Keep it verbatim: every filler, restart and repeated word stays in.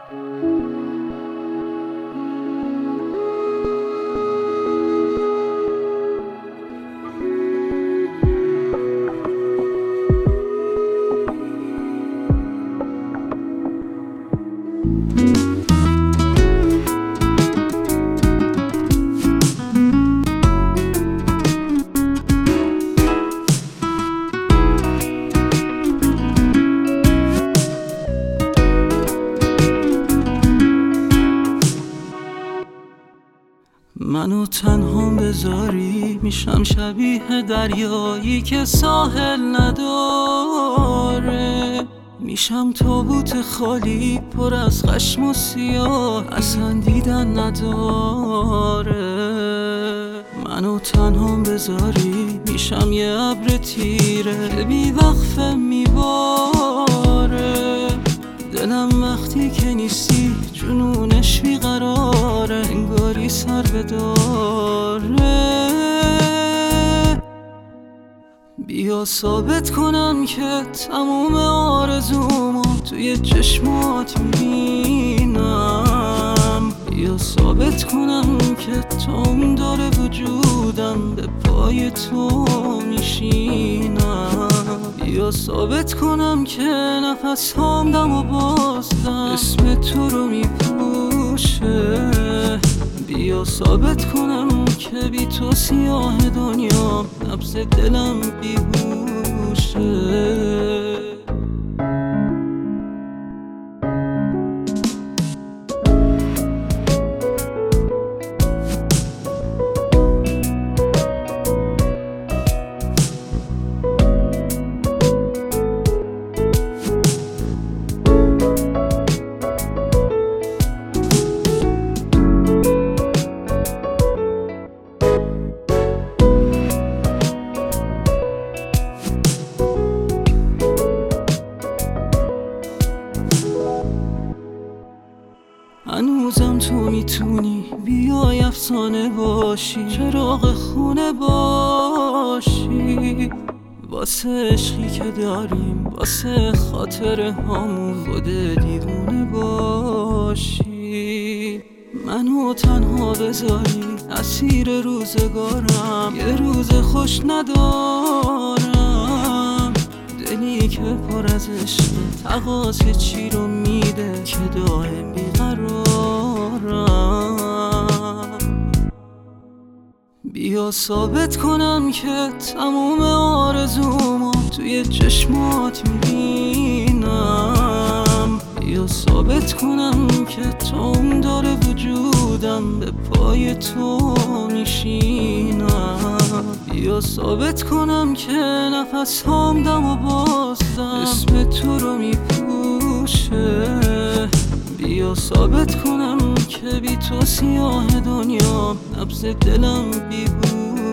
منو تنها بذاری میشم شبیه دریایی که ساحل نداره، میشم تابوت خالی پر از خشم و سیاه اصلا دیدن نداره. منو تنها بذاری میشم یه ابر تیره که بی وقفه میباره. دلم وقتی که نیستی جنونش بیقراره، انگاری سر بداره. بیا ثابت کنم که تموم آرزومو توی چشمات میبینم. بیا ثابت کنم که تام داره وجودم به پای تو میشینم. بیا ثابت کنم که نفس هام دم و بازدم اسم تو رو میپوشه. بیا ثابت کنم که بی تو سیاه دنیا نبض دلم بیهوشه. هنوزم تو میتونی بیای افسانه باشی، چراغ خونه باشی، واسه عشقی که داریم، واسه خاطر همون خود دیوونه باشی. منو تنها بذاری اسیر روزگارم، یه روز خوش ندارم. دلی که پر از عشق تقاضا چی رو میده که دائم بیقرارم. بیا ثابت کنم که تموم آرزومو توی چشمات میبینم. بیا ثابت کنم که تام داره وجودم به پای تو میشینم. بیا ثابت کنم که نفس هام دم و بازدم اسم تو رو میپوشه. بیا ثابت کنم که بی تو سیاه دنیا نبض دلم بیهوشه.